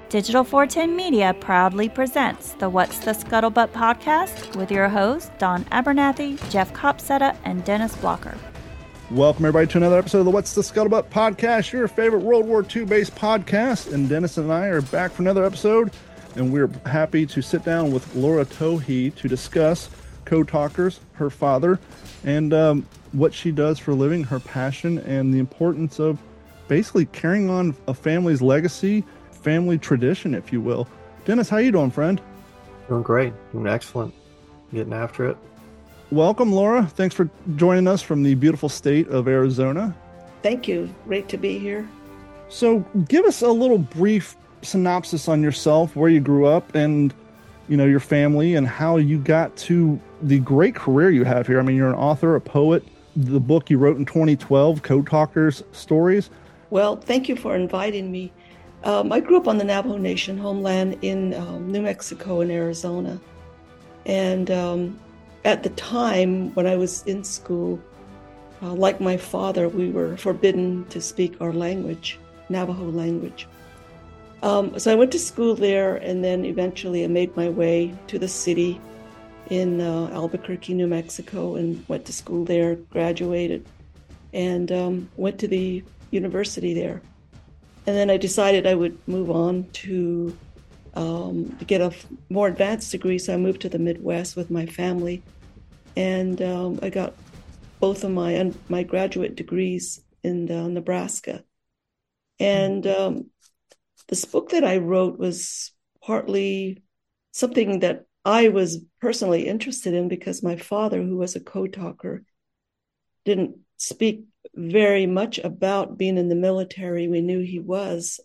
Digital 410 Media proudly presents the What's the Scuttlebutt podcast with your hosts, Don Abernathy, Jeff Copsetta, and Dennis Blocker. Welcome, everybody, to another episode of the What's the Scuttlebutt podcast, your favorite World War II based podcast. And Dennis and I are back for another episode, and we're happy to sit down with Laura Tohe to discuss Code Talkers, her father, and what she does for a living, her passion, and the importance of basically carrying on a family's legacy, family tradition, if you will. Dennis, how you doing, friend? Doing great. Doing excellent. Getting after it. Welcome, Laura. Thanks for joining us from the beautiful state of Arizona. Thank you. Great to be here. So give us a little brief synopsis on yourself, where you grew up, and your family, and how you got to the great career you have here. I mean, you're an author, a poet. The book you wrote in 2012, Code Talkers Stories. Well, thank you for inviting me. I grew up on the Navajo Nation homeland in New Mexico and Arizona. And at the time when I was in school, like my father, we were forbidden to speak our language, Navajo language. So I went to school there, and then eventually I made my way to the city in Albuquerque, New Mexico, and went to school there, graduated, and went to the university there. And then I decided I would move on to get a more advanced degree. So I moved to the Midwest with my family, and I got both of my graduate degrees in Nebraska. And this book that I wrote was partly something that I was personally interested in because my father, who was a code talker, didn't speak very much about being in the military. We knew he was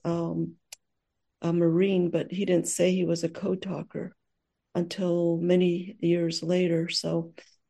a Marine, but he didn't say he was a code talker until many years later. So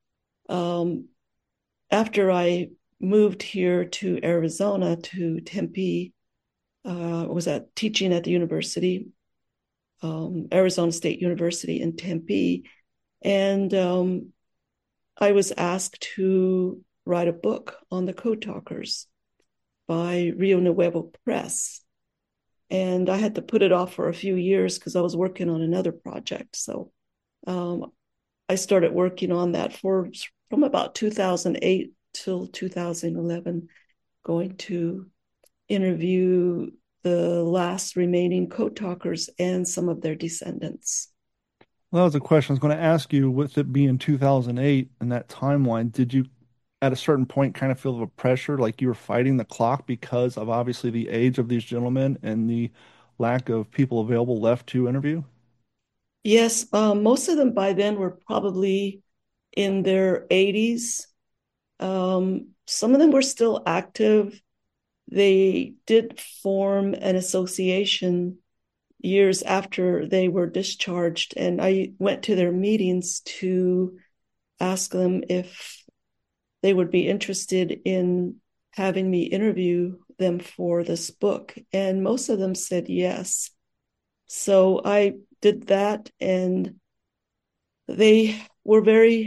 after I moved here to Arizona, to Tempe, was teaching at the university, Arizona State University in Tempe, and I was asked to write a book on the Code Talkers by Rio Nuevo Press. And I had to put it off for a few years because I was working on another project. So I started working on that from about 2008 till 2011, going to interview the last remaining Code Talkers and some of their descendants. Well, that was a question I was going to ask you. With it being 2008 and that timeline, did you at a certain point kind of feel the pressure, like you were fighting the clock because of obviously the age of these gentlemen and the lack of people available left to interview? Yes, most of them by then were probably in their 80s. Some of them were still active. They did form an association years after they were discharged, and I went to their meetings to ask them if they would be interested in having me interview them for this book. And most of them said yes. So I did that, and they were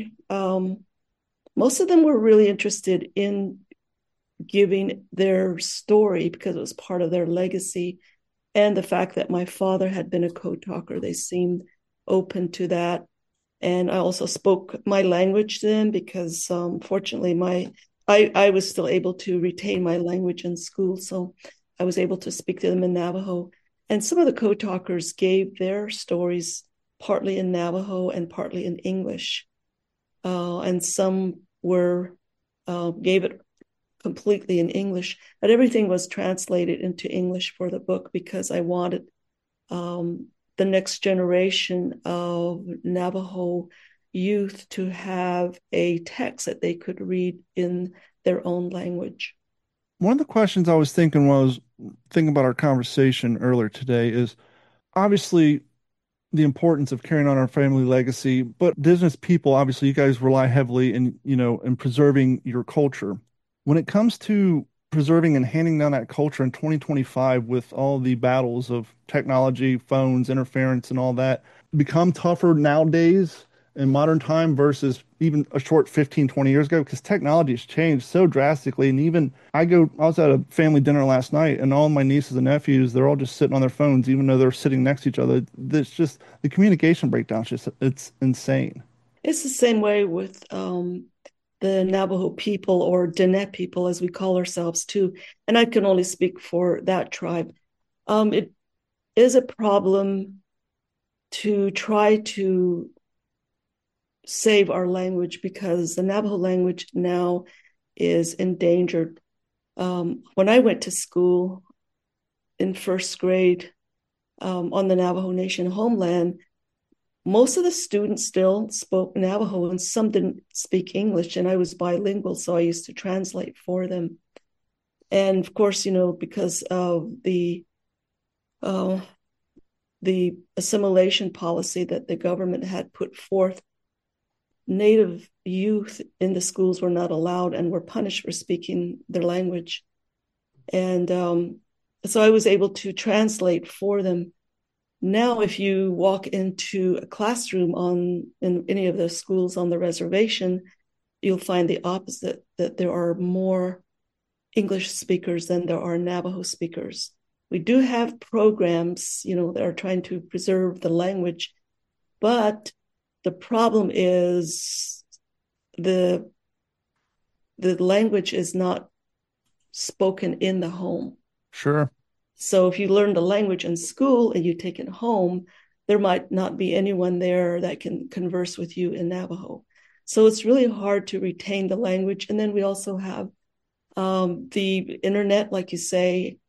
most of them were really interested in giving their story because it was part of their legacy. And the fact that my father had been a code talker, they seemed open to that. And I also spoke my language to them because fortunately I was still able to retain my language in school. So I was able to speak to them in Navajo. And some of the code talkers gave their stories partly in Navajo and partly in English. And some gave it completely in English, but everything was translated into English for the book because I wanted the next generation of Navajo youth to have a text that they could read in their own language. One of the questions I was thinking when I was thinking about our conversation earlier today is obviously the importance of carrying on our family legacy, but Indigenous people, obviously you guys rely heavily in preserving your culture. When it comes to preserving and handing down that culture in 2025 with all the battles of technology, phones, interference, and all that become tougher nowadays in modern time versus even a short 15, 20 years ago? Because technology has changed so drastically. And even I was at a family dinner last night, and all my nieces and nephews, they're all just sitting on their phones, even though they're sitting next to each other. It's just the communication breakdown, it's insane. It's the same way with the Navajo people, or Diné people, as we call ourselves too. And I can only speak for that tribe. It is a problem to try to save our language, because the Navajo language now is endangered. When I went to school in first grade on the Navajo Nation homeland, most of the students still spoke Navajo, and some didn't speak English, and I was bilingual, so I used to translate for them. And of course, because of the assimilation policy that the government had put forth, Native youth in the schools were not allowed and were punished for speaking their language. And so I was able to translate for them. Now, if you walk into a classroom in any of the schools on the reservation, you'll find the opposite, that there are more English speakers than there are Navajo speakers. We do have programs, that are trying to preserve the language, but the problem is the language is not spoken in the home. Sure. So if you learn the language in school and you take it home, there might not be anyone there that can converse with you in Navajo. So it's really hard to retain the language. And then we also have the internet, like you say,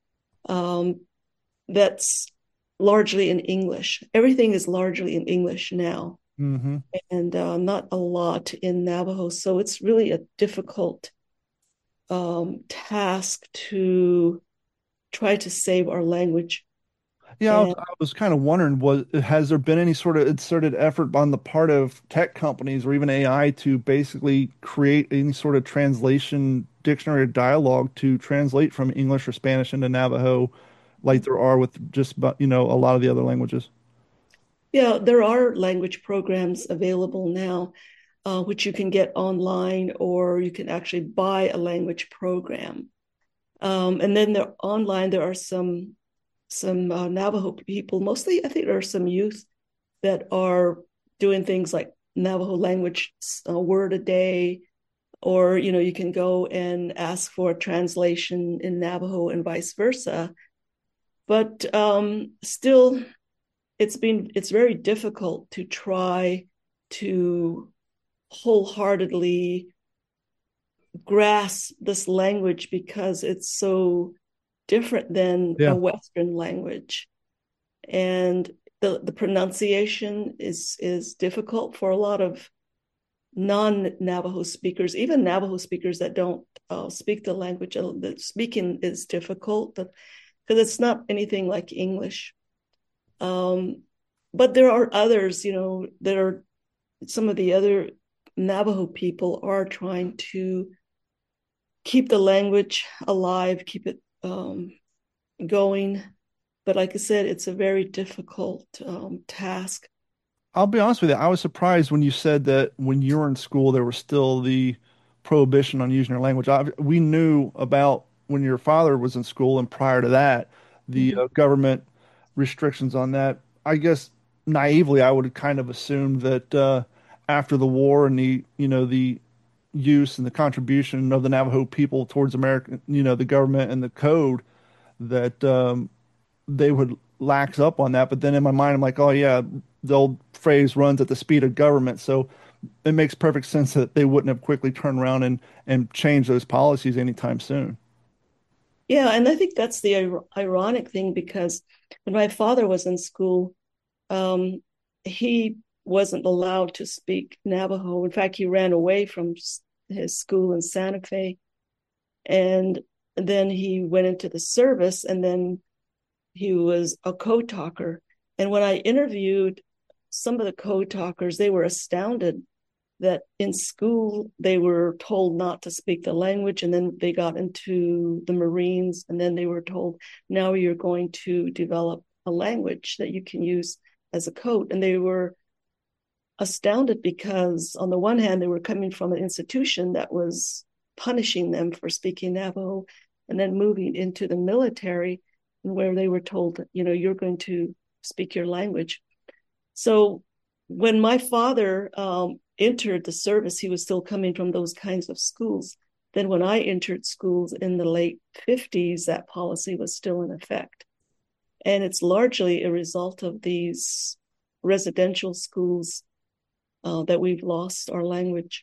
that's largely in English. Everything is largely in English now, Mm-hmm. and not a lot in Navajo. So it's really a difficult task to try to save our language. Yeah, And I was kind of wondering, has there been any sort of concerted effort on the part of tech companies or even AI to basically create any sort of translation dictionary or dialogue to translate from English or Spanish into Navajo, like there are with just about, a lot of the other languages? yeah, there are language programs available now, which you can get online, or you can actually buy a language program. And then online, there are some Navajo people, mostly I think there are some youth that are doing things like Navajo language word a day, or you can go and ask for a translation in Navajo and vice versa. But still, it's very difficult to try to wholeheartedly grasp this language, because it's so different than a Yeah. Western language. And the pronunciation is difficult for a lot of non-Navajo speakers, even Navajo speakers that don't speak the language. The speaking is difficult because it's not anything like English. But there are others, that are some of the other Navajo people are trying to keep the language alive, keep it going. But like I said, it's a very difficult task. I'll be honest with you. I was surprised when you said that when you were in school, there was still the prohibition on using your language. We knew about when your father was in school, and prior to that, the Mhm. government restrictions on that. I guess naively, I would have kind of assumed that after the war and the use and the contribution of the Navajo people towards American, the government and the code, that they would lax up on that. But then in my mind, I'm like, oh yeah, the old phrase runs at the speed of government. So it makes perfect sense that they wouldn't have quickly turned around and changed those policies anytime soon. Yeah, and I think that's the ironic thing, because when my father was in school, um, he wasn't allowed to speak Navajo. In fact, he ran away from his school in Santa Fe, and then he went into the service, and then he was a code talker. And when I interviewed some of the code talkers, they were astounded that in school they were told not to speak the language, and then they got into the Marines, and then they were told, now you're going to develop a language that you can use as a code. And they were astounded because on the one hand, they were coming from an institution that was punishing them for speaking Navajo, and then moving into the military where they were told, you're going to speak your language. So when my father entered the service, he was still coming from those kinds of schools. Then when I entered schools in the late 50s, that policy was still in effect. And it's largely a result of these residential schools that we've lost our language.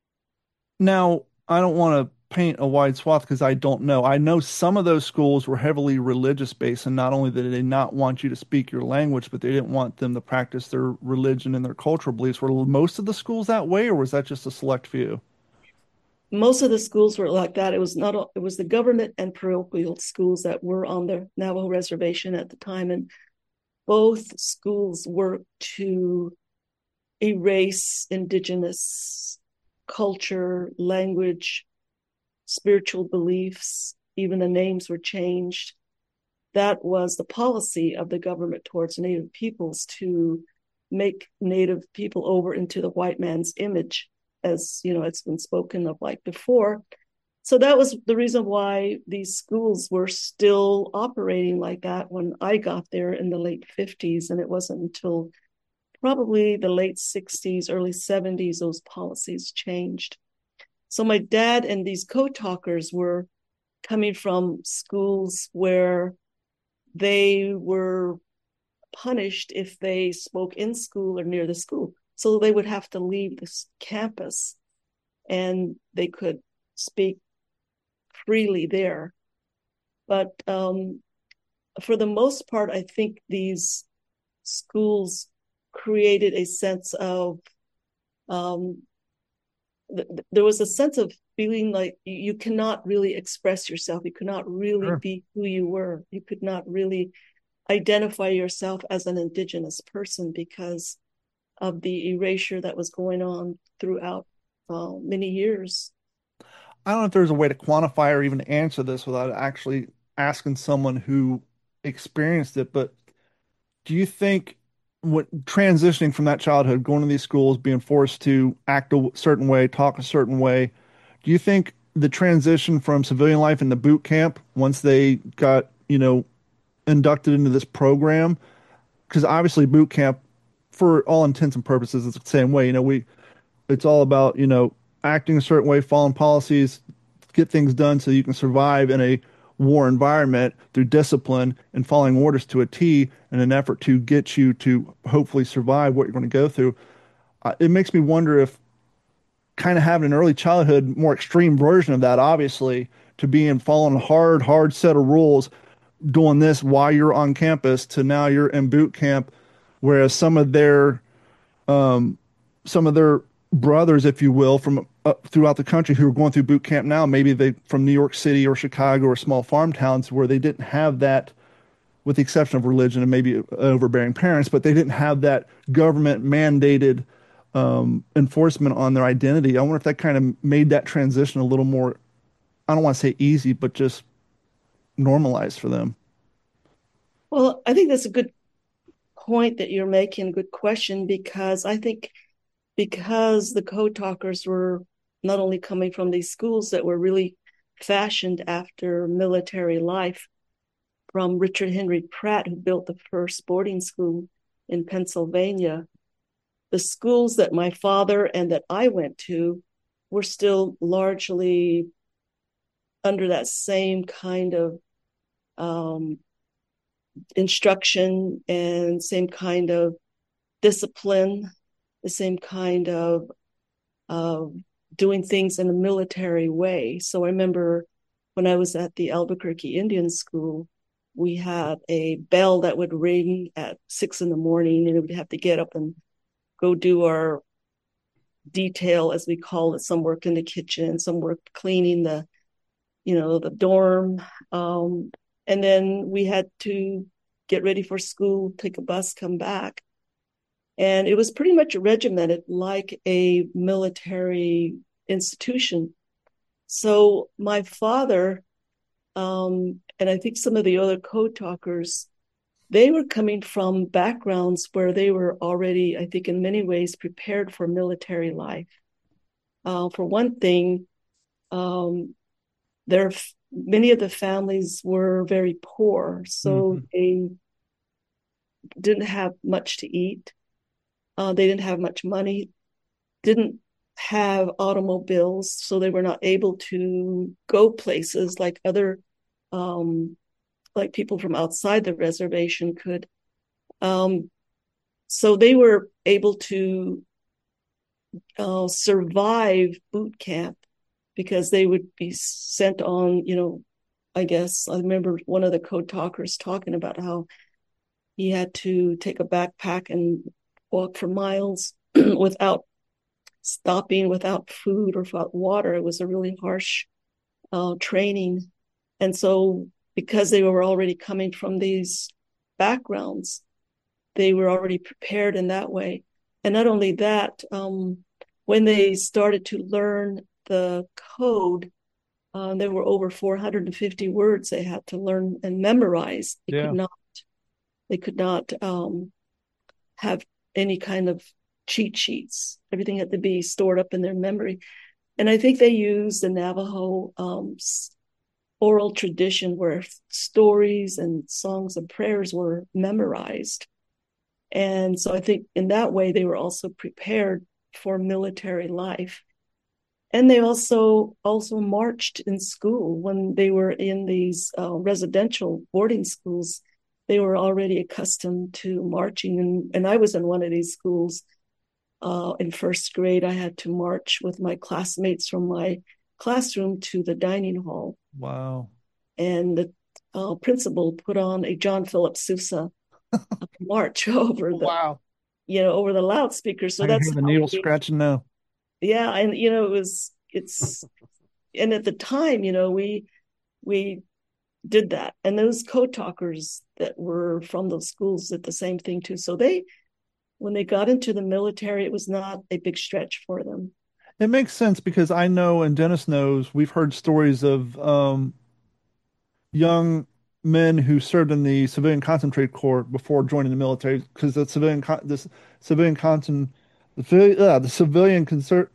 Now, I don't want to paint a wide swath because I don't know. I know some of those schools were heavily religious based, and not only did they not want you to speak your language, but they didn't want them to practice their religion and their cultural beliefs. Were most of the schools that way, or was that just a select few? Most of the schools were like that. It was the government and parochial schools that were on the Navajo reservation at the time, and both schools worked to erase indigenous culture, language, spiritual beliefs. Even the names were changed. That was the policy of the government towards Native peoples, to make Native people over into the white man's image, as it's been spoken of like before. So that was the reason why these schools were still operating like that when I got there in the late 50s. And it wasn't until probably the late 60s, early 70s, those policies changed. So my dad and these code talkers were coming from schools where they were punished if they spoke in school or near the school. So they would have to leave this campus, and they could speak freely there. But for the most part, I think these schools created a sense of, there was a sense of feeling like you cannot really express yourself. You could not really Sure. be who you were. You could not really identify yourself as an indigenous person because of the erasure that was going on throughout many years. I don't know if there's a way to quantify or even answer this without actually asking someone who experienced it, but do you think what transitioning from that childhood, going to these schools, being forced to act a certain way, talk a certain way, do you think the transition from civilian life into boot camp, once they got, inducted into this program, because obviously boot camp, for all intents and purposes, it's the same way. It's all about, acting a certain way, following policies, get things done so you can survive in a war environment through discipline and following orders to a T in an effort to get you to hopefully survive what you're going to go through. It makes me wonder if kind of having an early childhood, more extreme version of that, obviously, to being following hard set of rules, doing this while you're on campus to now you're in boot camp, whereas some of their brothers, if you will, from throughout the country who are going through boot camp now, maybe they from New York City or Chicago or small farm towns where they didn't have that, with the exception of religion and maybe overbearing parents, but they didn't have that government mandated enforcement on their identity. I wonder if that kind of made that transition a little more, I don't want to say easy, but just normalized for them. Well, I think that's a good point that you're making, a good question, because I think because the code talkers were not only coming from these schools that were really fashioned after military life, from Richard Henry Pratt, who built the first boarding school in Pennsylvania, the schools that my father and that I went to were still largely under that same kind of instruction and same kind of discipline, the same kind of doing things in a military way. So I remember when I was at the Albuquerque Indian School, we had a bell that would ring at 6 a.m, and we'd have to get up and go do our detail, as we call it. Some work in the kitchen, some work cleaning the dorm. And then we had to get ready for school, take a bus, come back. And it was pretty much regimented like a military institution. So my father, and I think some of the other code talkers, they were coming from backgrounds where they were already, I think, in many ways prepared for military life. For one thing, um, many of the families were very poor, so they didn't have much to eat. They didn't have much money, didn't have automobiles, so they were not able to go places like other, like people from outside the reservation could. So they were able to survive boot camp because they would be sent on, I guess I remember one of the code talkers talking about how he had to take a backpack and walk for miles without stopping, without food or without water. It was a really harsh training. And so because they were already coming from these backgrounds, they were already prepared in that way. And not only that, when they started to learn the code, there were over 450 words they had to learn and memorize. They could not have any kind of cheat sheets. Everything had to be stored up in their memory. And I think they used the Navajo oral tradition where stories and songs and prayers were memorized. And so I think in that way, they were also prepared for military life. And they also marched in school when they were in these residential boarding schools. They were already accustomed to marching. And I was in one of these schools in first grade. I had to march with my classmates from my classroom to the dining hall. Wow. And the principal put on a John Philip Sousa march over the over the loudspeaker. So that's the needle scratching now. Yeah, and it's and at the time, we did that, and those code talkers that were from those schools did the same thing too. So when they got into the military, it was not a big stretch for them. It makes sense because I know, and Dennis knows, we've heard stories of young men who served in the civilian concentrated corps before joining the military because the civilian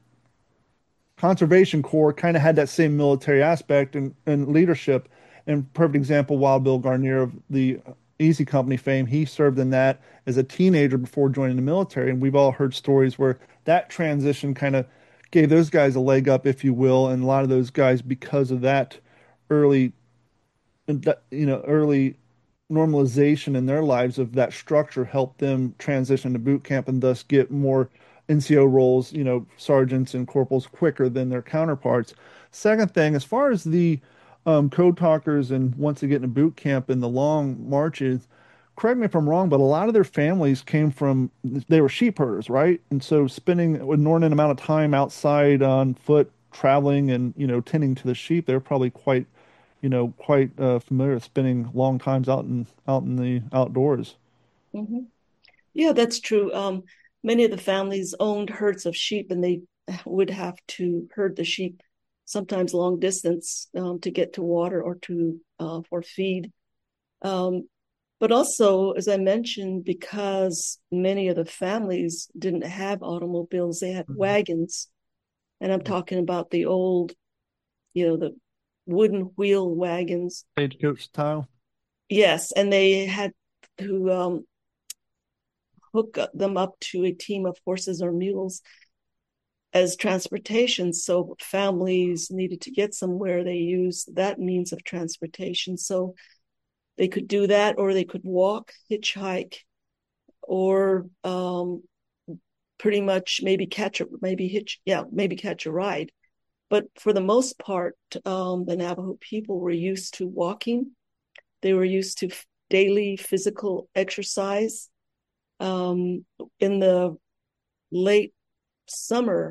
conservation corps kind of had that same military aspect and leadership. And perfect example, Wild Bill Garnier of the Easy Company fame, he served in that as a teenager before joining the military. And we've all heard stories where that transition kind of gave those guys a leg up, if you will. And a lot of those guys, because of that early early normalization in their lives of that structure helped them transition to boot camp and thus get more NCO roles, sergeants and corporals quicker than their counterparts. Second thing, as far as the code talkers and once they get into boot camp and the long marches, correct me if I'm wrong, but a lot of their families they were sheep herders, right? And so spending an inordinate amount of time outside on foot, traveling and, tending to the sheep, they're probably quite familiar with spending long times out in the outdoors. Mm-hmm. Yeah, that's true. Many of the families owned herds of sheep, and they would have to herd the sheep sometimes long distance to get to water or to for feed. But also, as I mentioned, because many of the families didn't have automobiles, they had wagons, and I'm talking about the old, the wooden wheel wagons. Stagecoach style. Yes, and they had to hook them up to a team of horses or mules as transportation. So families needed to get somewhere. They used that means of transportation. So they could do that, or they could walk, hitchhike, or pretty much maybe catch a ride. But for the most part, the Navajo people were used to walking. They were used to daily physical exercise. In the late summer,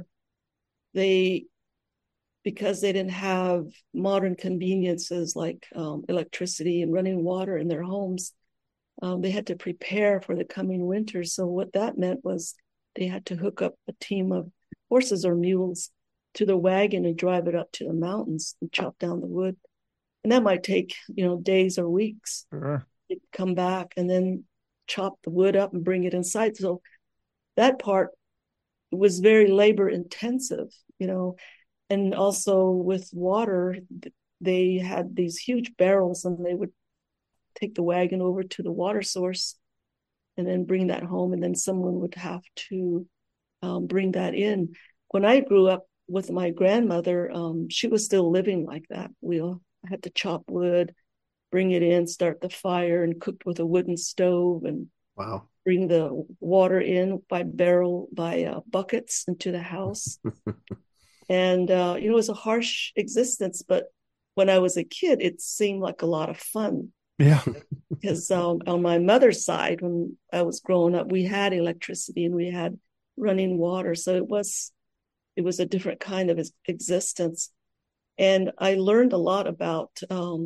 because they didn't have modern conveniences like electricity and running water in their homes, they had to prepare for the coming winter. So what that meant was they had to hook up a team of horses or mules to the wagon and drive it up to the mountains and chop down the wood. And that might take, days or weeks. Sure. they'd come back and then chop the wood up and bring it inside. So that part was very labor intensive, and also with water, they had these huge barrels and they would take the wagon over to the water source and then bring that home. And then someone would have to bring that in. When I grew up with my grandmother, she was still living like that. We had to chop wood, bring it in, start the fire, and cooked with a wooden stove, and Wow. bring the water in by buckets into the house. And it was a harsh existence, but when I was a kid, it seemed like a lot of fun. Yeah. Because on my mother's side, when I was growing up, we had electricity and we had running water, so it was a different kind of existence. And I learned a lot about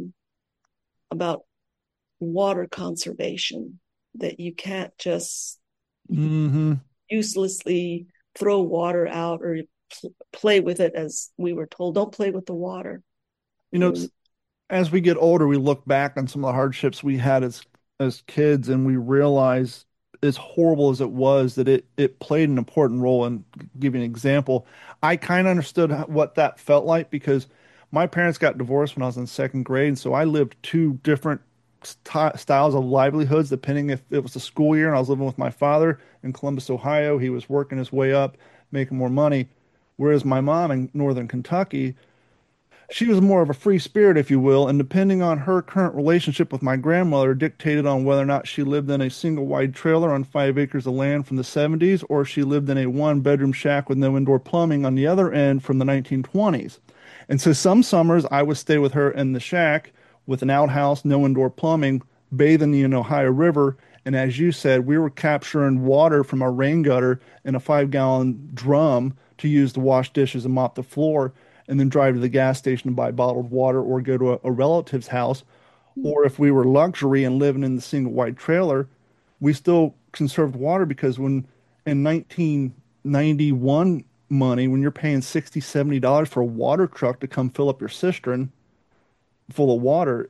water conservation, that you can't just uselessly throw water out or play with it, as we were told. Don't play with the water. As we get older, we look back on some of the hardships we had as kids, and we realize, as horrible as it was, that it played an important role. And give you an example, I kind of understood what that felt like because my parents got divorced when I was in second grade, and so I lived two different styles of livelihoods depending if it was the school year and I was living with my father in Columbus, Ohio. He was working his way up, making more money, whereas my mom in northern Kentucky, she was more of a free spirit, if you will, and depending on her current relationship with my grandmother dictated on whether or not she lived in a single wide trailer on 5 acres of land from the 70s or she lived in a one-bedroom shack with no indoor plumbing on the other end from the 1920s. And so some summers I would stay with her in the shack with an outhouse, no indoor plumbing, bathing in the Ohio River. And as you said, we were capturing water from our rain gutter in a 5-gallon drum to use to wash dishes and mop the floor, and then drive to the gas station to buy bottled water or go to a relative's house. Or if we were luxury and living in the single wide trailer, we still conserved water because when in 1991 money, when you're paying $60, $70 for a water truck to come fill up your cistern full of water,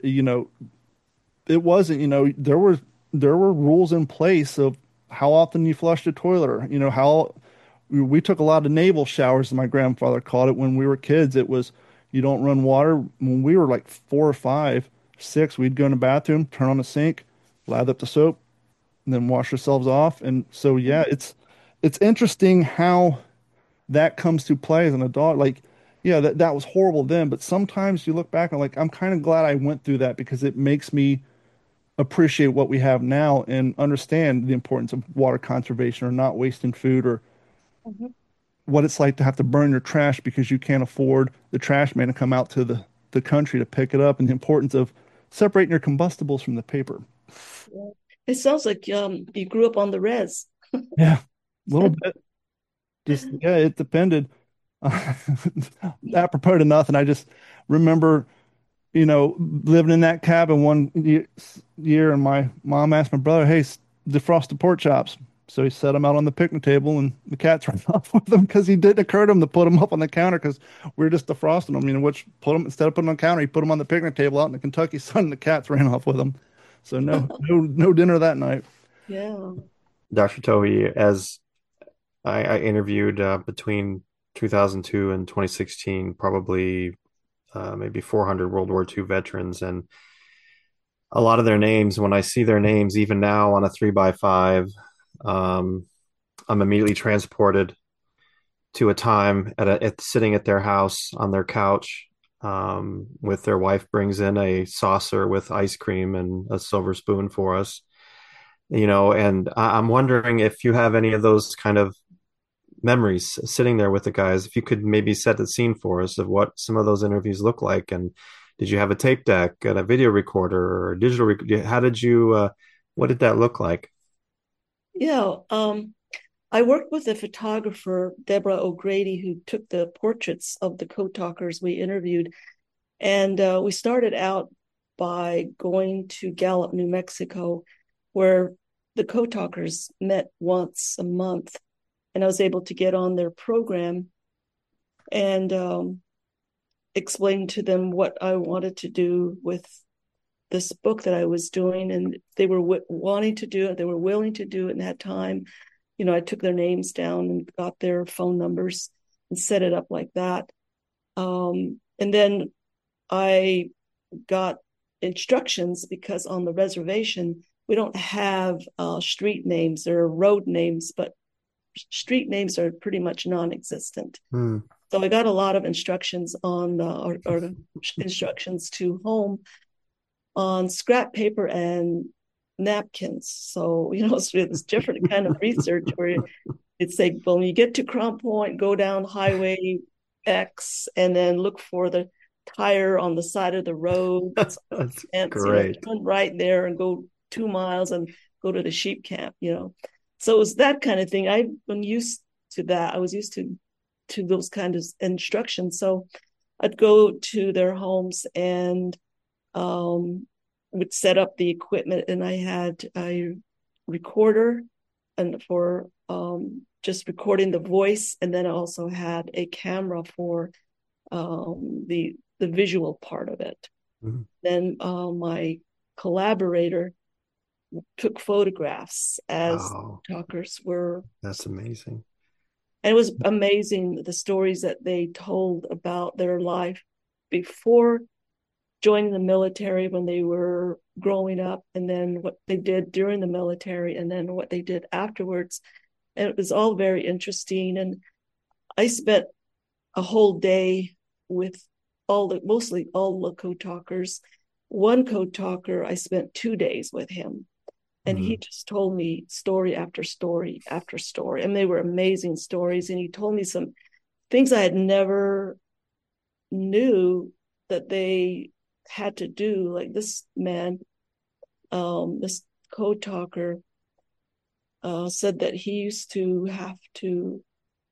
it wasn't, there were rules in place of how often you flushed a toilet, or, how we took a lot of naval showers, as my grandfather called it. When we were kids, it was, you don't run water. When we were like 4 or 5, 6, we'd go in the bathroom, turn on the sink, lather up the soap, and then wash ourselves off. And so, yeah, it's interesting how that comes to play as an adult. Like, yeah, that was horrible then, but sometimes you look back and like, I'm kind of glad I went through that because it makes me appreciate what we have now and understand the importance of water conservation or not wasting food, or what it's like to have to burn your trash because you can't afford the trash man to come out to the country to pick it up, and the importance of separating your combustibles from the paper. Yeah. It sounds like you grew up on the res. Yeah, a little bit. Just, yeah, it depended. Apropos to nothing, I just remember, living in that cabin one year, and my mom asked my brother, "Hey, defrost the pork chops." So he set them out on the picnic table, and the cats ran off with them because he didn't occur to him to put them up on the counter because we were just defrosting them. Which put them, instead of putting them on the counter, he put them on the picnic table out in the Kentucky sun, and the cats ran off with them. So no dinner that night. Yeah. Dr. Tohi, as I interviewed between 2002 and 2016, probably maybe 400 World War II veterans, and a lot of their names, when I see their names, even now on a 3x5, I'm immediately transported to a time sitting at their house on their couch, with their wife brings in a saucer with ice cream and a silver spoon for us, and I'm wondering if you have any of those kind of memories sitting there with the guys. If you could maybe set the scene for us of what some of those interviews look like, and did you have a tape deck and a video recorder or a digital how did you what did that look like? Yeah. I worked with a photographer, Deborah O'Grady, who took the portraits of the code talkers we interviewed. And we started out by going to Gallup, New Mexico, where the code talkers met once a month. And I was able to get on their program and explain to them what I wanted to do with this book that I was doing, and they were wanting to do it. They were willing to do it in that time. I took their names down and got their phone numbers and set it up like that. And then I got instructions, because on the reservation, we don't have street names. There are road names, but street names are pretty much non-existent. So I got a lot of instructions on or instructions to home on scrap paper and napkins. So, it's different kind of research where it's like, well, when you get to Crown Point, go down Highway X and then look for the tire on the side of the road. That's great. Turn right there and go 2 miles and go to the sheep camp, So it was that kind of thing. I've been used to that. I was used to those kind of instructions. So I'd go to their homes and would set up the equipment, and I had a recorder and for just recording the voice, and then I also had a camera for the visual part of it. Mm-hmm. Then my collaborator took photographs as talkers were. That's amazing. And it was amazing, the stories that they told about their life before joining the military, when they were growing up, and then what they did during the military, and then what they did afterwards. And it was all very interesting. And I spent a whole day with mostly all the code talkers. One code talker, I spent 2 days with him. And he just told me story after story after story. And they were amazing stories. And he told me some things I had never knew that they had to do. Like this man, this code talker, said that he used to have to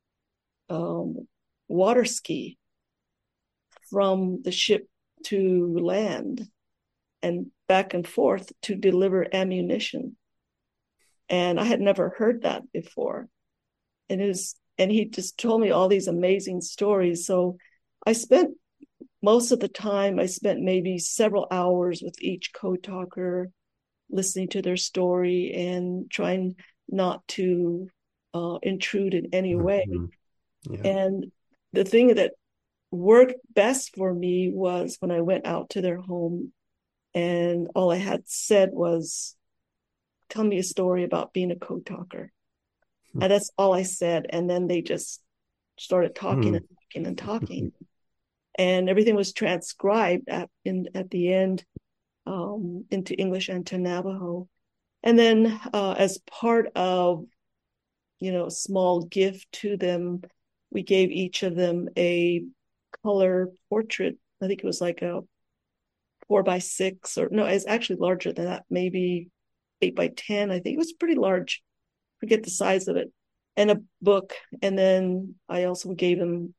water ski from the ship to land and back and forth to deliver ammunition. And I had never heard that before. And he just told me all these amazing stories. So I spent most of the time, maybe several hours with each code talker, listening to their story and trying not to intrude in any way. Yeah. And the thing that worked best for me was when I went out to their home, and all I had said was, tell me a story about being a code talker. And that's all I said. And then they just started talking and talking and talking. And everything was transcribed at the end into English and to Navajo. And then as part of, a small gift to them, we gave each of them a color portrait. I think it was like a 4x6, or no, it's actually larger than that, maybe 8x10. I think it was pretty large. Forget the size of it. And a book. And then I also gave them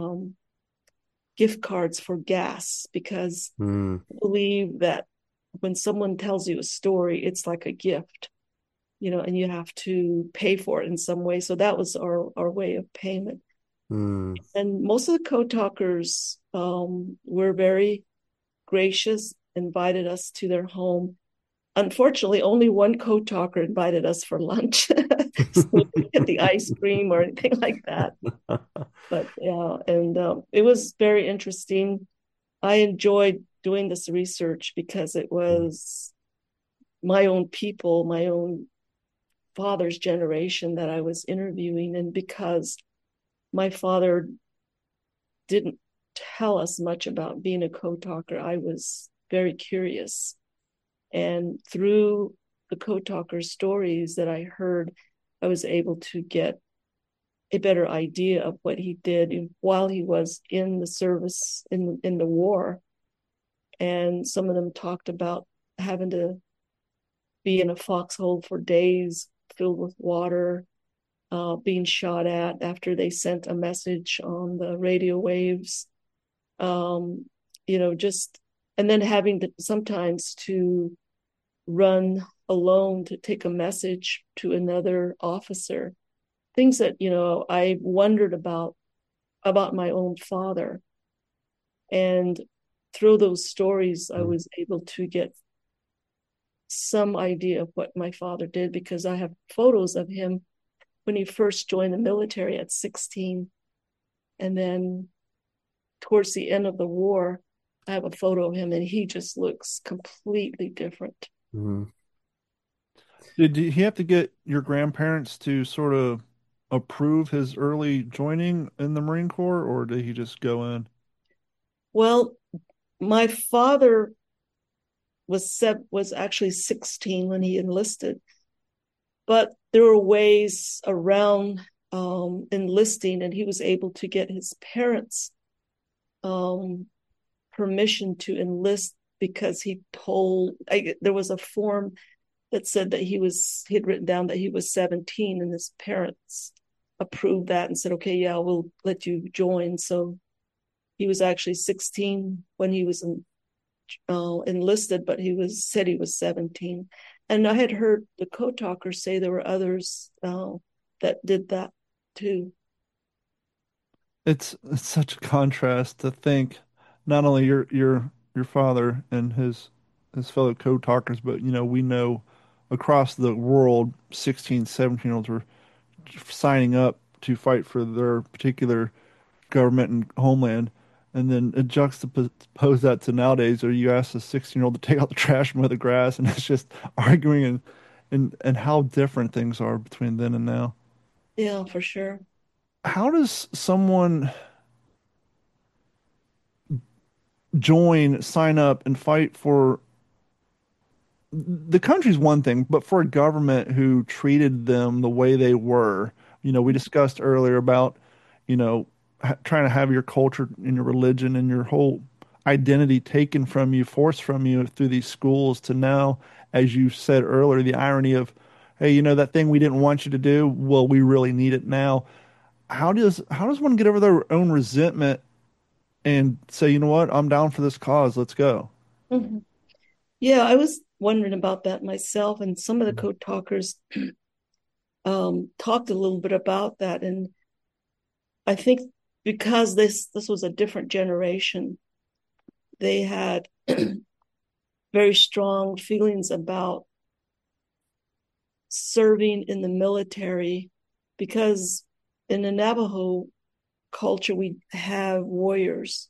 gift cards for gas, because I believe that when someone tells you a story, it's like a gift, and you have to pay for it in some way. So that was our way of payment. And most of the code talkers were very gracious, invited us to their home. Unfortunately, only one code talker invited us for lunch. So we didn't get the ice cream or anything like that. But yeah, and it was very interesting. I enjoyed doing this research because it was my own people, my own father's generation that I was interviewing. And because my father didn't tell us much about being a code talker, I was very curious. And through the code talker stories that I heard, I was able to get a better idea of what he did while he was in the service in the war. And some of them talked about having to be in a foxhole for days filled with water, being shot at after they sent a message on the radio waves, and then having to sometimes to run alone to take a message to another officer. Things that, I wondered about my own father. And through those stories, I was able to get some idea of what my father did because I have photos of him when he first joined the military at 16. And then towards the end of the war, I have a photo of him and he just looks completely different. Mhm. Did he have to get your grandparents to sort of approve his early joining in the Marine Corps, or did he just go in? Well, my father was actually 16 when he enlisted, but there were ways around enlisting, and he was able to get his parents um, permission to enlist because there was a form that said that he'd written down that he was 17, and his parents approved that and said, okay, yeah, we'll let you join. So he was actually 16 when he was enlisted, but said he was 17. And I had heard the code talkers say there were others that did that too. It's such a contrast to think not only your father and his fellow code talkers, but we know across the world 16, 17-year-olds were signing up to fight for their particular government and homeland. And then it juxtapose that to nowadays, or you ask a 16-year-old to take out the trash and mow the grass, and it's just arguing and how different things are between then and now. Yeah, for sure. How does someone sign up, and fight for the country's one thing, but for a government who treated them the way they were? We discussed earlier about, trying to have your culture and your religion and your whole identity taken from you, forced from you through these schools to now, as you said earlier, the irony of, hey, that thing we didn't want you to do, well, we really need it now. How does one get over their own resentment and say, you know what, I'm down for this cause, let's go? Mhm. Yeah, I was wondering about that myself, and some of the code talkers talked a little bit about that. And I think because this was a different generation, they had very strong feelings about serving in the military because in the Navajo culture, we have warriors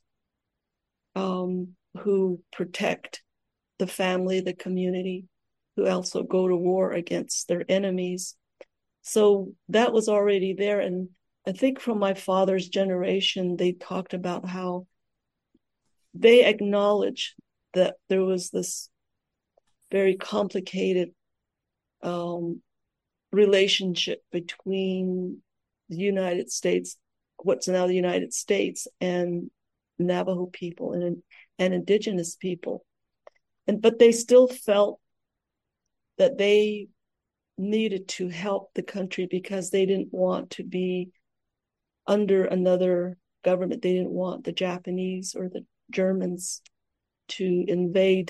who protect the family, the community, who also go to war against their enemies. So that was already there. And I think from my father's generation, they talked about how they acknowledged that there was this very complicated um, relationship between the United States, what's now the United States, and Navajo people and indigenous people. But they still felt that they needed to help the country because they didn't want to be under another government. They didn't want the Japanese or the Germans to invade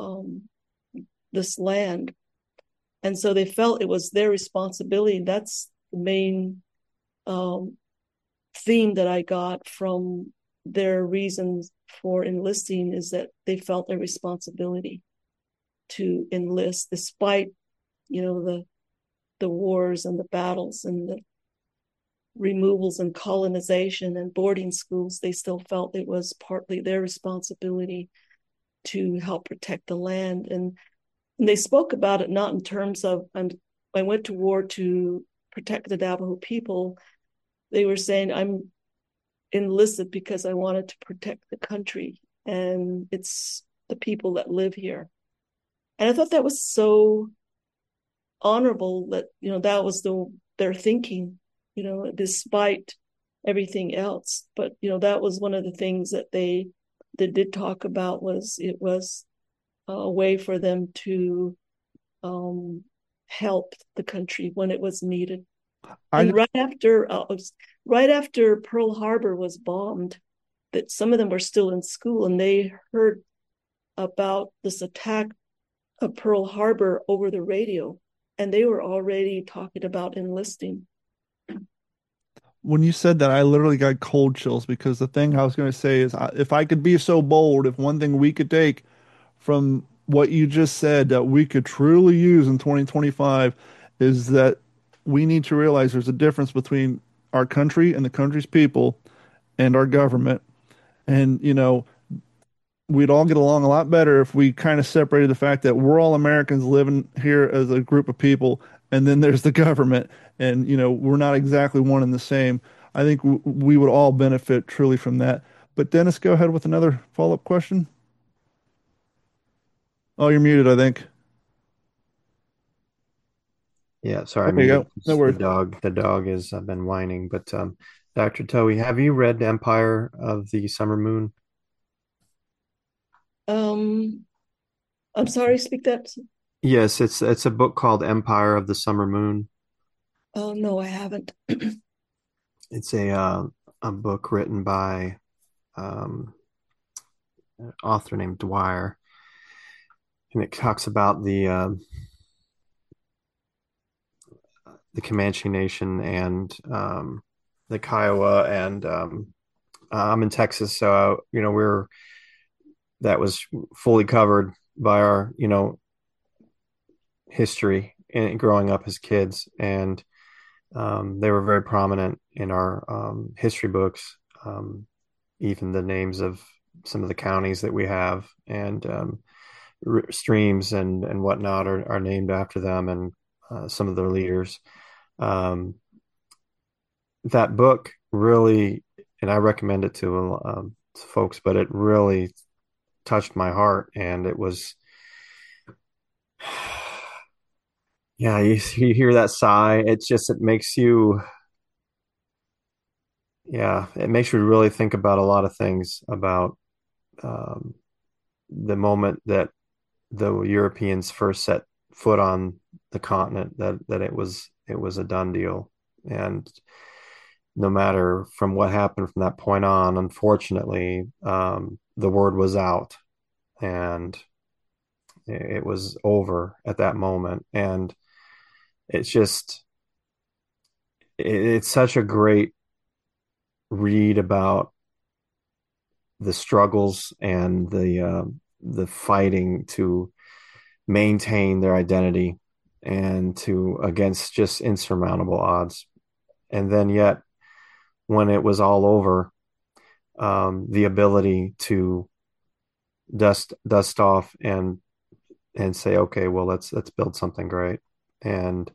this land. And so they felt it was their responsibility. That's the main theme that I got from their reasons for enlisting, is that they felt their responsibility to enlist despite, the wars and the battles and the removals and colonization and boarding schools. They still felt it was partly their responsibility to help protect the land. And they spoke about it not in terms of I went to war to protect the Navajo people. They were saying, I'm enlisted because I wanted to protect the country and it's the people that live here. And I thought that was so honorable that, that was their thinking, despite everything else. But, that was one of the things that they did talk about, was it was a way for them to help the country when it was needed. I And just right after Pearl Harbor was bombed, that some of them were still in school and they heard about this attack of Pearl Harbor over the radio, and they were already talking about enlisting. When you said that, I literally got cold chills, because the thing I was going to say is, if I could be so bold, if one thing we could take from what you just said that we could truly use in 2025 is that we need to realize there's a difference between our country and the country's people and our government. And, we'd all get along a lot better if we kind of separated the fact that we're all Americans living here as a group of people, and then there's the government, and we're not exactly one and the same. I think we would all benefit truly from that. But Dennis, go ahead with another follow-up question. Oh, you're muted, I think. Yeah, sorry, I There you muted. go. No worries. The dog is I've been whining. But Dr. Toei, have you read Empire of the Summer Moon? I'm sorry, speak that. Yes, it's a book called Empire of the Summer Moon. Oh, no, I haven't. It's a book written by um, an author named Dwyer, and it talks about the Comanche Nation and the Kiowa, and I'm in Texas, so that was fully covered by our history and growing up as kids, and they were very prominent in our history books. Even the names of some of the counties that we have, and streams and whatnot are named after them, and some of their leaders. Um, that book really, and I recommend it to folks, but it really touched my heart, and it was, yeah, you hear that sigh. It makes you, yeah, it makes you really think about a lot of things about um, the moment that the Europeans first set foot on the continent, that it was a done deal. And no matter from what happened from that point on, unfortunately, the word was out, and it was over at that moment. And it's just, it's such a great read about the struggles and the fighting to maintain their identity and to against just insurmountable odds. And then yet, when it was all over, the ability to dust off and say, okay, well, let's build something great. And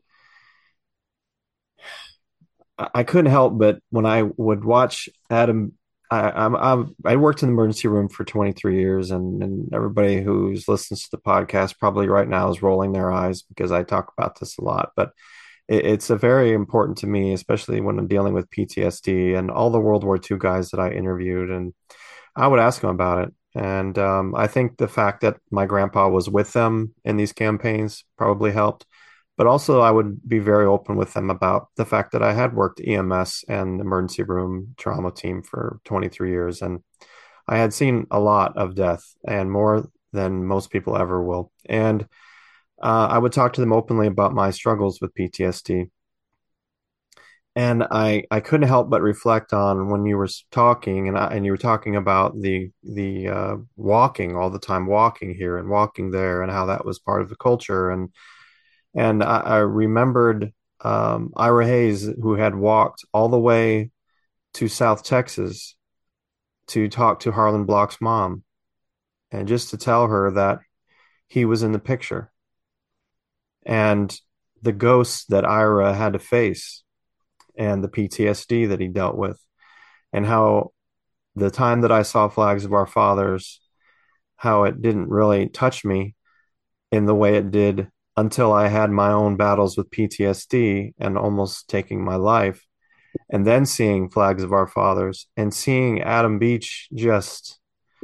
I couldn't help but when I would watch Adam. I worked in the emergency room for 23 years, and everybody who's listens to the podcast probably right now is rolling their eyes because I talk about this a lot. But it's a very important to me, especially when I'm dealing with PTSD and all the World War II guys that I interviewed, and I would ask them about it. And I think the fact that my grandpa was with them in these campaigns probably helped. But also, I would be very open with them about the fact that I had worked EMS and emergency room trauma team for 23 years. And I had seen a lot of death, and more than most people ever will. And I would talk to them openly about my struggles with PTSD. And I couldn't help but reflect on when you were talking, and you were talking about the walking all the time, walking here and walking there, and how that was part of the culture. And I remembered Ira Hayes, who had walked all the way to South Texas to talk to Harlan Block's mom, and just to tell her that he was in the picture, and the ghosts that Ira had to face, and the PTSD that he dealt with, and how the time that I saw Flags of Our Fathers, how it didn't really touch me in the way it did until I had my own battles with PTSD and almost taking my life. And then seeing Flags of Our Fathers and seeing Adam Beach just,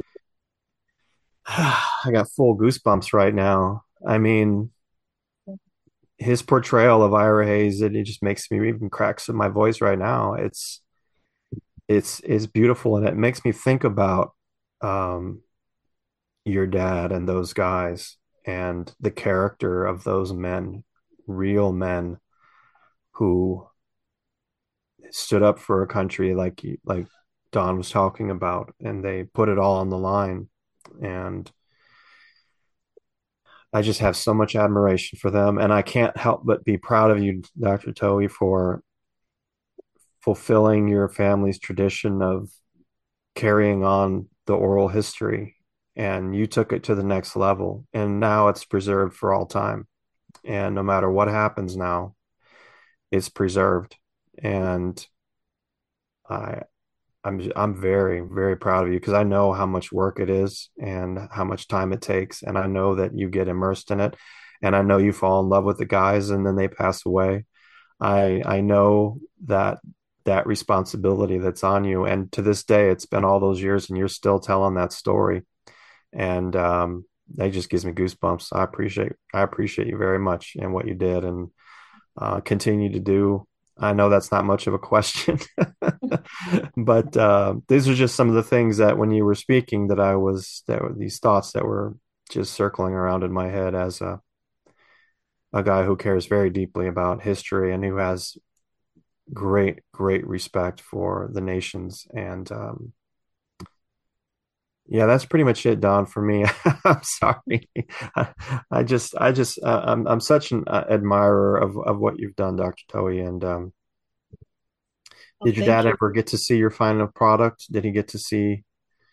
I got full goosebumps right now. I mean, his portrayal of Ira Hayes, it just makes me even cracks in my voice right now. It's beautiful, and it makes me think about um, your dad and those guys and the character of those men, real men who stood up for a country like Don was talking about, and they put it all on the line. And I just have so much admiration for them, and I can't help but be proud of you, Dr. Toey, for fulfilling your family's tradition of carrying on the oral history. And you took it to the next level, and now it's preserved for all time. And no matter what happens now, it's preserved. And I I'm very, very proud of you because I know how much work it is and how much time it takes. And I know that you get immersed in it. And I know you fall in love with the guys and then they pass away. I know that responsibility that's on you. And to this day, it's been all those years and you're still telling that story. And that just gives me goosebumps. I appreciate you very much and what you did and continue to do. I know that's not much of a question, but these are just some of the things that when you were speaking that were these thoughts that were just circling around in my head as a guy who cares very deeply about history and who has great respect for the nations. And yeah, that's pretty much it, Don, for me. I'm sorry. I'm such an admirer of what you've done, Dr. Toey. And Well, did your thank dad you. ever get to see your final product? Did he get to see?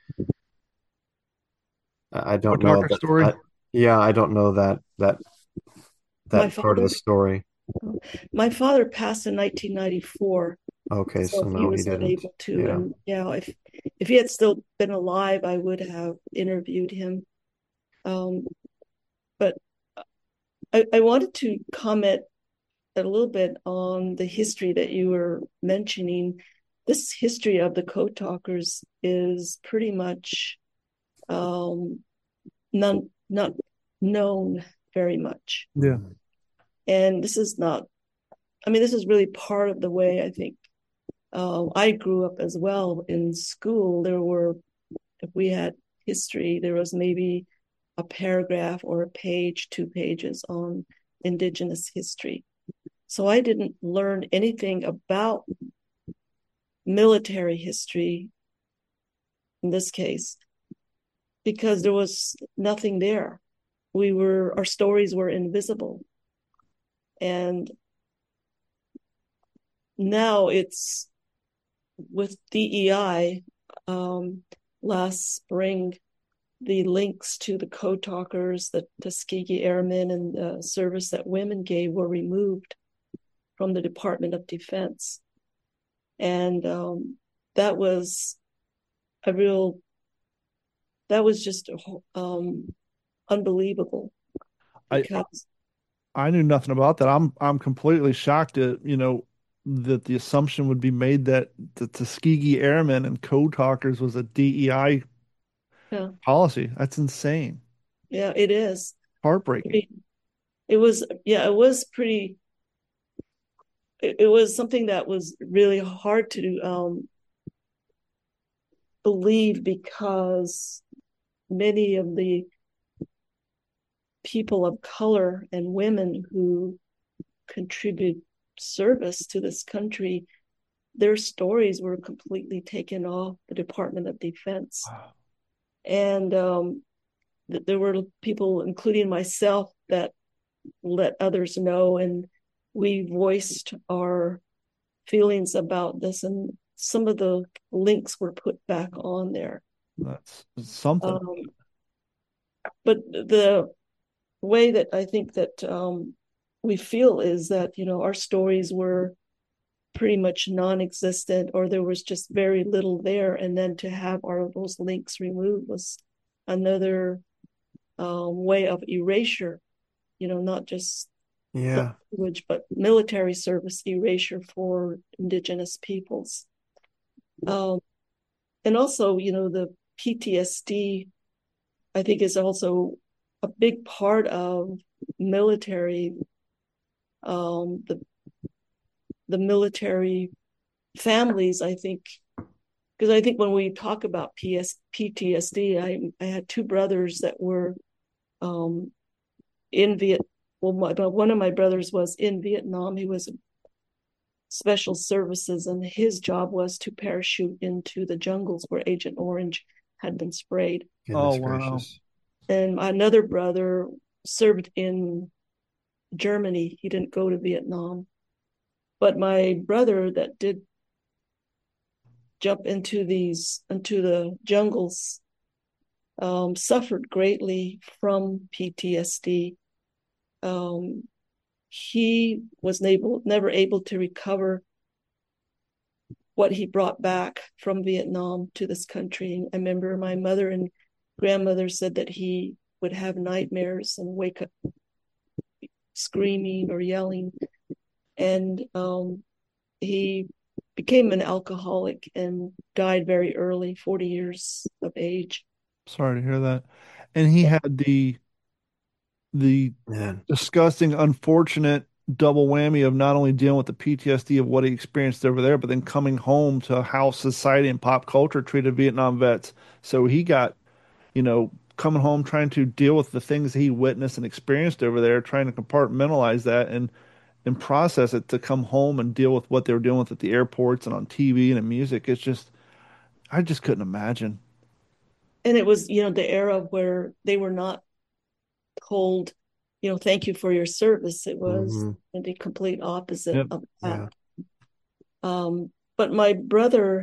I don't know, Talker but story. yeah, I don't know My that part of father, the story. my father passed in 1994, Okay, so so he no, he was not didn't. able to. Yeah. And if he had still been alive, I would have interviewed him. Um, but I wanted to comment a little bit on the history that you were mentioning. This history of the Code Talkers is pretty much not known very much. Yeah. And this is not, I mean, this is really part of the way I think I grew up as well. In school, if we had history, there was maybe a paragraph or a page, 2 pages on Indigenous history. So I didn't learn anything about military history in this case because there was nothing there. Our stories were invisible. And now it's with DEI, last spring, the links to the Code Talkers, the Tuskegee Airmen, and the service that women gave were removed from the Department of Defense. And that was just unbelievable I because I knew nothing about that. I'm completely shocked at, that the assumption would be made that the Tuskegee Airmen and Code Talkers was a DEI yeah, policy. That's insane. yeah, it is. I Heartbreaking. mean, it was pretty. It was something that was really hard to believe because many of the people of color and women who contribute service to this country, their stories were completely taken off the Department of Defense. Wow. And there were people, including myself, that let others know, and we voiced our feelings about this, and some of the links were put back on there. That's something. But the way that I think that we feel is that our stories were pretty much non-existent, or there was just very little there, and then to have those links removed was another way of erasure. Not just Yeah. language, but military service erasure for Indigenous peoples. And also, the PTSD, I think, is also a big part of military, the military families, I think, because I think when we talk about PTSD, I had two brothers that were in Vietnam. Well, one of my brothers was in Vietnam. He was special services, and his job was to parachute into the jungles where Agent Orange had been sprayed. Oh, Goodness wow. gracious. And another brother served in Germany. He didn't go to Vietnam. But my brother that did jump into the jungles suffered greatly from PTSD. He was never able to recover what he brought back from Vietnam to this country. I remember my mother and grandmother said that he would have nightmares and wake up screaming or yelling. And he became an alcoholic and died very early, 40 years of age. Sorry to hear that. And he had the Man. disgusting, unfortunate double whammy of not only dealing with the PTSD of what he experienced over there, but then coming home to how society and pop culture treated Vietnam vets. So he got, coming home trying to deal with the things he witnessed and experienced over there, trying to compartmentalize that and process it to come home and deal with what they were dealing with at the airports and on TV and in music. It's just, I just couldn't imagine. And it was, the era where they were not told, thank you for your service. It was the complete opposite Yep. of that. Yeah. But my brother,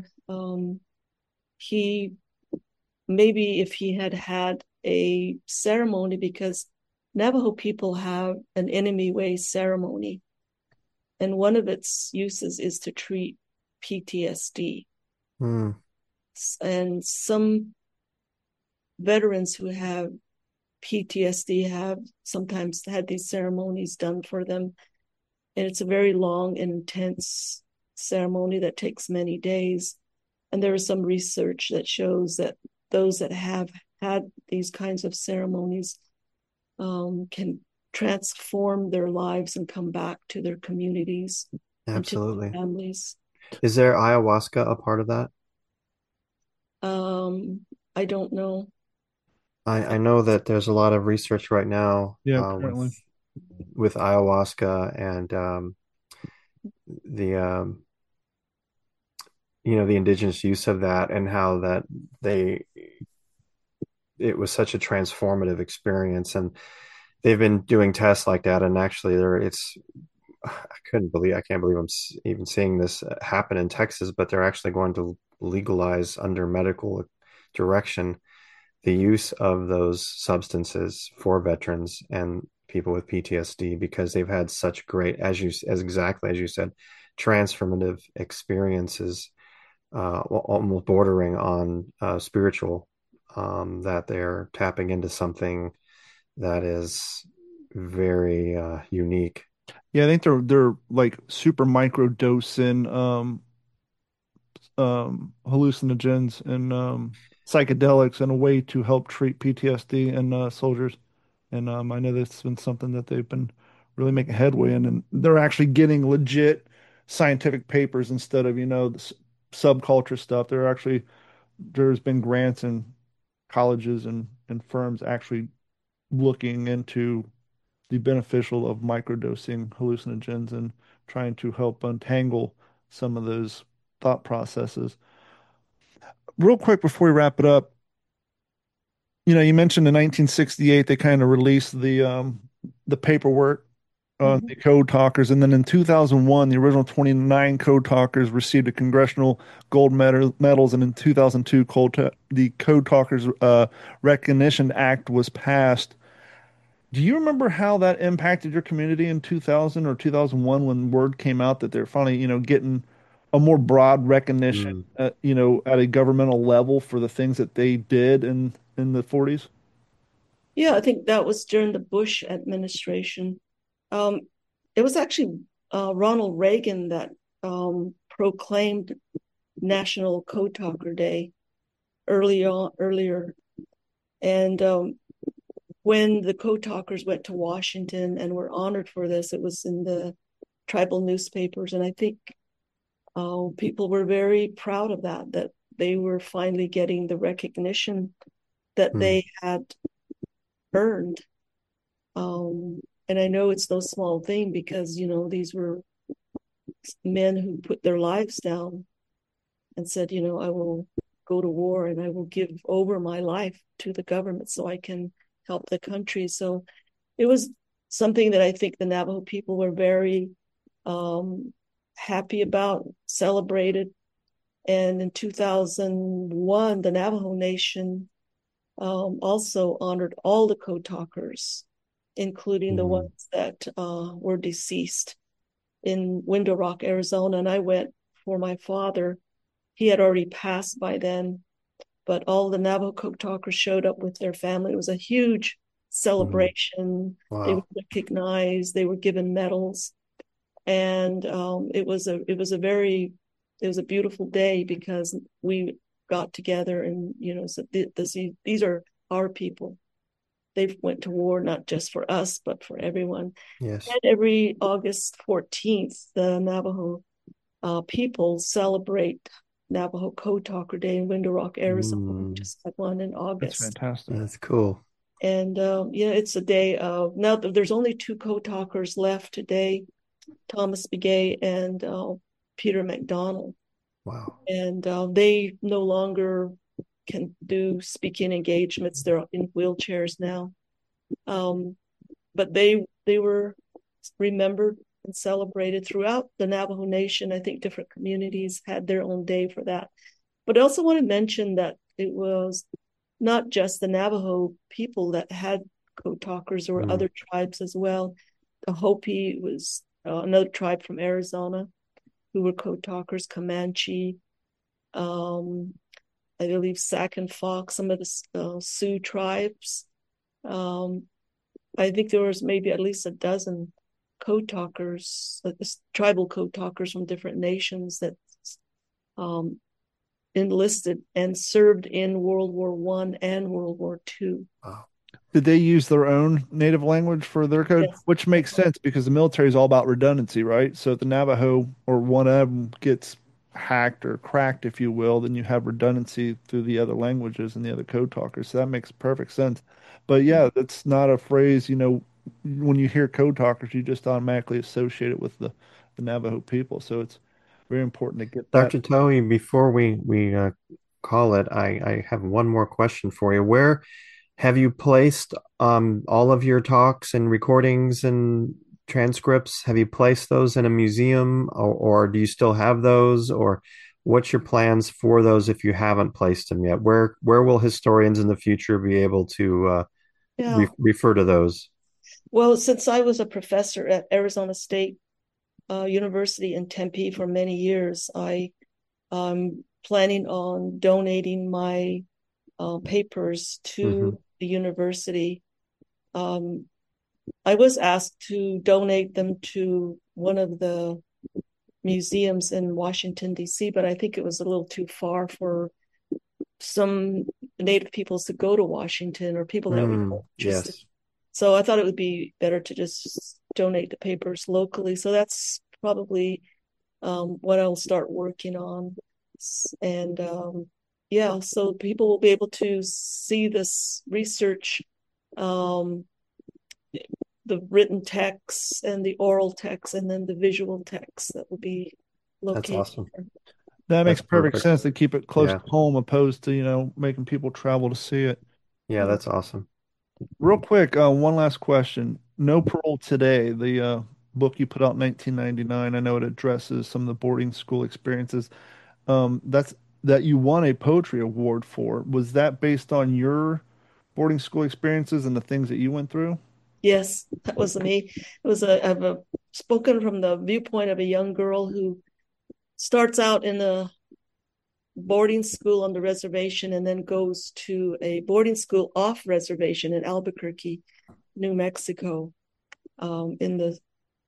he maybe if he had had a ceremony, because Navajo people have an enemy way ceremony, and one of its uses is to treat PTSD. Mm. And some veterans who have PTSD have sometimes had these ceremonies done for them. And it's a very long and intense ceremony that takes many days. And there is some research that shows that those that have had these kinds of ceremonies can transform their lives and come back to their communities and to Absolutely. their families. Is there ayahuasca a part of that? I don't know. I know that there's a lot of research right now Yeah, currently. with ayahuasca and the the indigenous use of that, and how that it was such a transformative experience, and they've been doing tests like that, and actually I can't believe I'm even seeing this happen in Texas, but they're actually going to legalize under medical direction the use of those substances for veterans and people with PTSD, because they've had such great, as exactly as you said, transformative experiences, almost bordering on spiritual, that they're tapping into something that is very unique. Yeah, I think they're like super micro dosing hallucinogens and psychedelics in a way to help treat PTSD in soldiers. And I know that's been something that they've been really making headway in, and they're actually getting legit scientific papers instead of, the subculture stuff. There's been grants in colleges and firms actually looking into the beneficial of microdosing hallucinogens and trying to help untangle some of those thought processes. Real quick before we wrap it up, you mentioned in 1968 they kind of released the paperwork on the Code Talkers, and then in 2001 the original 29 Code Talkers received a congressional gold medals, and in 2002 the Code Talkers Recognition Act was passed. Do you remember how that impacted your community in 2000 or 2001 when word came out that they're finally, getting a more broad recognition, Mm. at a governmental level for the things that they did in the 40s? Yeah, I think that was during the Bush administration. Um, it was actually Ronald Reagan that proclaimed National Code Talker Day earlier. And when the Code Talkers went to Washington and were honored for this, it was in the tribal newspapers. And I think people were very proud of that they were finally getting the recognition that Mm. they had earned. And I know it's no small thing because, these were men who put their lives down and said, I will go to war and I will give over my life to the government so I can help the country. So it was something that I think the Navajo people were very um, happy about, celebrated. And in 2001, the Navajo Nation also honored all the code talkers, including the Mm, ones that were deceased in Window Rock, Arizona. And I went for my father. He had already passed by then, but all the Navajo code talkers showed up with their family. It was a huge mm. celebration. They were Wow. recognized. They were given medals, and it was a beautiful day because we got together and so these are our people. They went to war not just for us but for everyone. Yes. And every August 14th, the Navajo people celebrate Navajo Code Talker Day in Window Rock, Arizona. Mm, Just had one in That's August. fantastic. that's cool. And it's a day of now. There's only two code talkers left today, Thomas Begay and Peter McDonald. Wow. And they no longer can do speaking engagements. They're in wheelchairs now. Um, but they were remembered and celebrated throughout the Navajo Nation. I think different communities had their own day for that. But I also want to mention that it was not just the Navajo people that had code talkers, there were Mm. other tribes as well. The Hopi was another tribe from Arizona who were code talkers, Comanche, um, I believe Sac and Fox, some of the Sioux tribes. Um, I think there was maybe at least a dozen code talkers, tribal code talkers from different nations that um, enlisted and served in World War One and World War Two. Wow. Did they use their own native language for their code? Yes. Which makes sense because the military is all about redundancy, right? So if the Navajo or one of them gets hacked or cracked, if you will, then you have redundancy through the other languages and the other code talkers. So that makes perfect sense. But yeah, that's not a phrase, when you hear code talkers, you just automatically associate it with the Navajo people. So it's very important to get that. Dr. Toey, before we call it, I have one more question for you. Where have you placed all of your talks and recordings and transcripts? Have you placed those in a museum, or do you still have those? Or what's your plans for those if you haven't placed them yet? Where will historians in the future be able to Yeah. refer to those? Well, since I was a professor at Arizona State University in Tempe for many years, I'm planning on donating my papers Hmm. to the university. Um, I was asked to donate them to one of the museums in Washington, D.C., but I think it was a little too far for some Native peoples to go to Washington or people that were Mm, interested. yes, So I thought it would be better to just donate the papers locally. So that's probably what I'll start working on. And yeah, so people will be able to see this research, um, the written text and the oral text, and then the visual text that will be that's located awesome. there. That That's makes perfect perfect. sense to keep it close Yeah, to home opposed to, making people travel to see it. yeah, Yeah. that's awesome. Real quick, one last question. No Parole Today, the book you put out in 1999. I know it addresses some of the boarding school experiences. That's that you won a poetry award for. Was that based on your boarding school experiences and the things that you went through? Yes, that was me. It was I've spoken from the viewpoint of a young girl who starts out in a boarding school on the reservation and then goes to a boarding school off reservation in Albuquerque, New Mexico, in the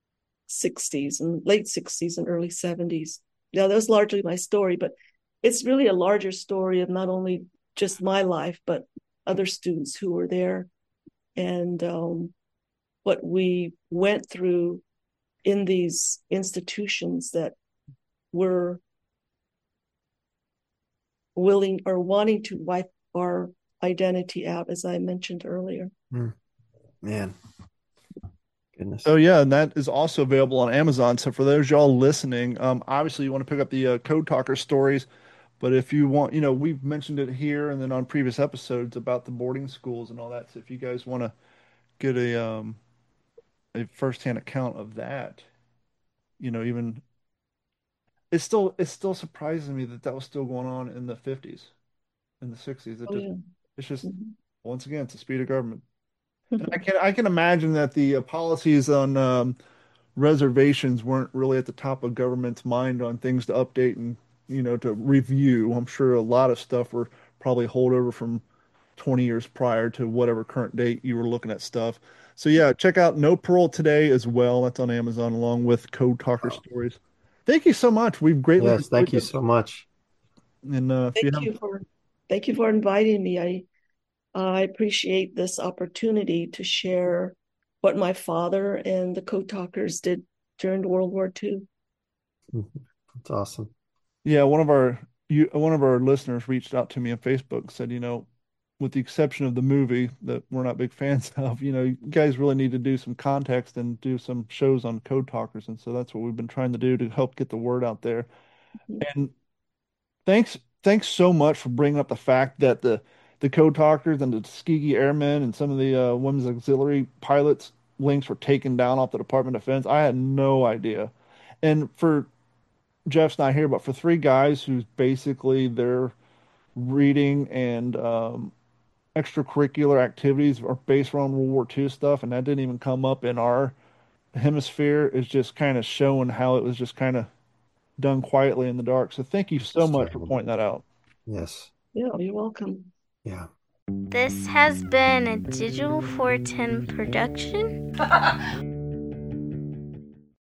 60s and late 60s and early 70s. Yeah, that was largely my story, but it's really a larger story of not only just my life, but other students who were there and what we went through in these institutions that were willing or wanting to wipe our identity out, as I mentioned earlier. Mm, man, goodness. Oh yeah, and that is also available on Amazon. So for those y'all listening, obviously you want to pick up the Code Talker stories, but if you want, we've mentioned it here and then on previous episodes about the boarding schools and all that. So if you guys want to get a firsthand account of that. Even it still surprises me that that was still going on in the 50s, in the 60s. Oh yeah. It's just Mhm. once again, it's the speed of government. And I can imagine that the policies on reservations weren't really at the top of government's mind on things to update and to review. I'm sure a lot of stuff were probably holdover from 20 years prior to whatever current date you were looking at stuff. So yeah, check out No Parole Today as well. That's on Amazon along with Code Talker Stories. Thank you so much. We've greatly Yes, enjoyed thank you this. so much. And if you Thank have you for thank you for inviting me. I appreciate this opportunity to share what my father and the Code Talkers did during World War II. That's awesome. Yeah, one of our listeners reached out to me on Facebook, said, with the exception of the movie that we're not big fans of, you guys really need to do some context and do some shows on Code Talkers. And so that's what we've been trying to do to help get the word out there. And thanks so much for bringing up the fact that the Code Talkers and the Tuskegee Airmen and some of the Women's Auxiliary pilots links were taken down off the Department of Defense. I had no idea. And for Jeff's not here, but for three guys who's basically their reading and extracurricular activities are based around World War II stuff, and that didn't even come up in our hemisphere, is just kind of showing how it was just kind of done quietly in the dark. So thank you so It's much for terrible. pointing that out. Yes. Yeah, you're welcome. Yeah. This has been a Digital 410 production.